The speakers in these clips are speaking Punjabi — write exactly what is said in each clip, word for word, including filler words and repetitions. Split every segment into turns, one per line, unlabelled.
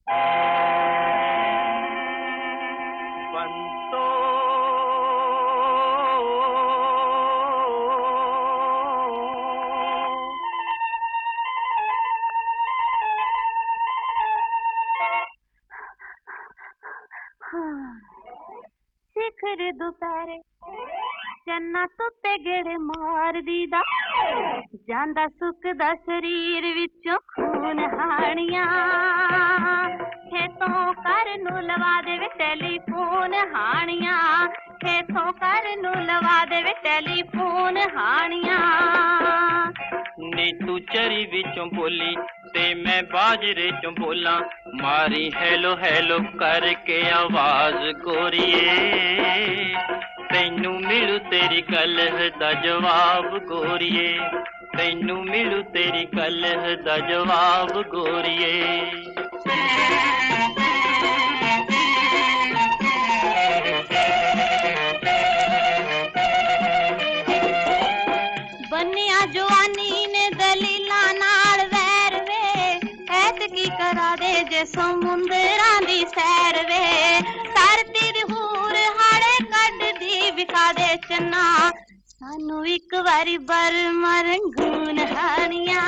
ਬੰਤੋ
ਸਿਖਰ ਦੁਪਹਿਰੇ ਚੰਨਾ ਧੁੱਤੇ ਗੇੜੇ ਮਾਰਦੀ ਦਾ ਜਾਂਦਾ ਸੁੱਕਦਾ ਸਰੀਰ ਵਿੱਚੋਂ ਖੂਨ ਹਾਣੀਆਂ ਖੇਤੋਂ ਕਰ ਨੂੰ ਲਵਾ ਦੇਵੇ ਟੈਲੀਫੋਨ ਹਾਣੀਆਂ ਖੇਤੋਂ ਕਰ ਨੂੰ ਲਵਾ ਦੇਵੇ ਟੈਲੀਫੋਨ ਹਾਣੀਆਂ
ਨੀ ਤੂੰ ਚਰੀ ਵਿੱਚੋਂ ਬੋਲੀ ਤੇ ਮੈਂ ਬਾਜਰੇ ਚੋਂ ਬੋਲਾਂ ਮਾਰੀ ਹੈਲੋ ਹੈਲੋ ਕਰਕੇ ਆਵਾਜ਼ ਗੋਰੀਏ ਤੈਨੂੰ ਮਿਲੂ ਤੇਰੀ ਗੱਲ ਦਾ ਜਵਾਬ ਗੋਰੀਏ ਤੈਨੂੰ ਮਿਲੂ ਤੇਰੀ ਗੱਲ ਦਾ ਜਵਾਬ ਗੋਰੀਏ
ਬੰਨਿਆ ਜਵਾਨੀ ਨੇ ਦਲੀਲਾਂ ਨਾਲ ਵੈਰ ਵੇ ਐਤਕੀ ਕਰਾ ਦੇ ਜੇ ਸਮੁੰਦਰਾਂ ਦੀ ਸੈਰ ਵੇ ਧਰਤੀ ਦੀ ਹੂਰ ਹਾੜੇ ਕੱਢਦੀ ਵਿਖਾ ਦੇ ਚੰਨਾ ਸਾਨੂੰ ਇੱਕ ਵਾਰੀ ਬਰਮਾ ਰੰਗੂਨ ਹਾਣੀਆਂ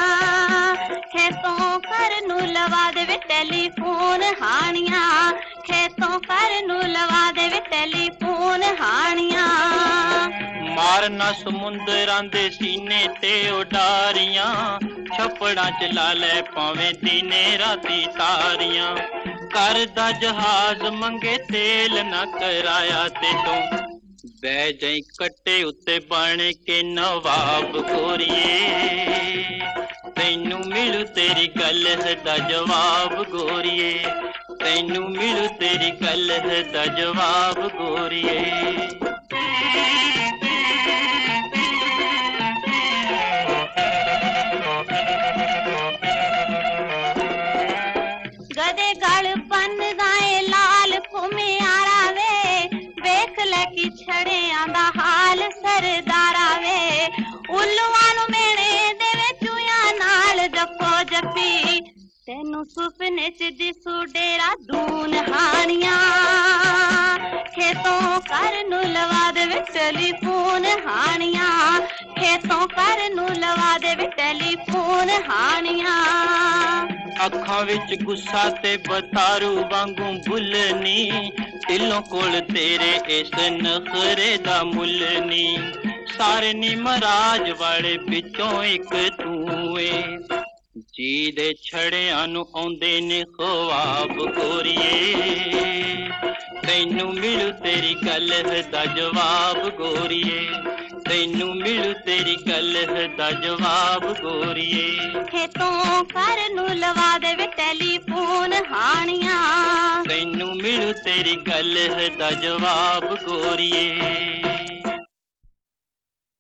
ਖੇਤੋਂ ਕਰ ਨੂੰ ਲਵਾ ਦੇਵੇ ਟੈਲੀਫੋਨ ਹਾਣੀਆਂ ਖੇਤੋਂ ਕਰ ਨੂੰ ਲਵਾ ਦੇਵੇ ਟੈਲੀਫੋਨ ਹਾਣੀਆਂ
ਮਾਰਨਾ ਸਮੁੰਦਰਾਂ ਦੇ ਸੀਨੇ ਤੇ ਉਡਾਰੀਆਂ ਛੱਪੜਾਂ ਚ ਲਾ ਲੈ ਭਾਵੇਂ ਦਿਨੇ ਰਾਤੀ ਤਾਰੀਆਂ ਕਰਦਾ ਜਹਾਜ਼ ਮੰਗੇ ਤੇਲ ਨਾ ਕਰਾਇਆ ਤੇ ਤੂੰ ਬਹਿ ਜਾਈ ਕੱਟੇ ਉੱਤੇ ਬਣ ਕੇ ਨਵਾਬ ਗੋਰੀਏ ਤੈਨੂੰ ਮਿਲੂ ਤੇਰੀ ਗੱਲ ਦਾ ਜਵਾਬ ਗੋਰੀਏ ਤੈਨੂੰ ਮਿਲੂ ਤੇਰੀ ਗੱਲ ਦਾ ਜਵਾਬ ਗੋਰੀਏ
ਗਦੇ ਗਲ ਬੰਨਦਾ ਏ ਲਾਲ ਘੁਮਿਆਰਾ ਵੇ ਵੇਖ ਲੈ ਕੀ ਛੜਿਆਂ ਦਾ ਹਾਲ ਸਰਦਾਰਾ ਵੇ ਉੱਲੂਆਂ ਨੂੰ ਮੇਣੇ ਦੇਵੇ ਚੂਆਂ ਨਾਲ ਜੱਫੋ ਜੱਫੀ ਤੈਨੂੰ ਸੁਪਨੇ ਚ ਦਿਸੂ ਡੇਰਾ ਦੂਨ ਹਾਣੀਆਂ ਖੇਤੋਂ ਕਰ ਨੂੰ ਲਵਾ ਦੇਵੇ ਟੈਲੀਫੋਨ ਹਾਣੀਆਂ ਖੇਤੋਂ ਕਰ ਨੂੰ ਲਵਾ ਦੇਵੇ ਟੈਲੀਫੋਨ ਹਾਣੀਆਂ
ਅੱਖਾਂ ਵਿੱਚ ਗੁੱਸਾ ਤੇ ਬਤਾਰੂ ਵਾਂਗੂ ਬੁੱਲਨੀ ਦਿਲੋਂ ਕੋਲ ਤੇਰੇ ਇਸ ਨਖਰੇ ਦਾ ਮੁੱਲ ਨੀ ਸਾਰੇ ਨੀ ਮਹਾਰਾਜ ਵਾਲੇ ਵਿੱਚੋਂ ਇੱਕ ਤੂੰ ਏ ਜੀ ਦੇ ਛੜਿਆਂ ਨੂੰ ਆਉਂਦੇ ਨੇ ਖਵਾਬ ਗੋਰੀਏ ਤੈਨੂੰ ਮਿਲੂ ਤੇਰੀ ਗੱਲ ਦਾ ਜਵਾਬ ਗੋਰੀਏ ਤੈਨੂੰ ਮਿਲੂ ਤੇਰੀ ਗੱਲ ਦਾ ਜਵਾਬ ਗੋਰੀਏ
ਖੇਤੋਂ ਕਰ ਨੂੰ ਲਵਾ ਦੇਵੇ ਟੈਲੀਫੋਨ ਹਾਣੀਆਂ
ਤੈਨੂੰ ਮਿਲੂ ਤੇਰੀ ਗੱਲ ਦਾ ਜਵਾਬ ਗੋਰੀਏ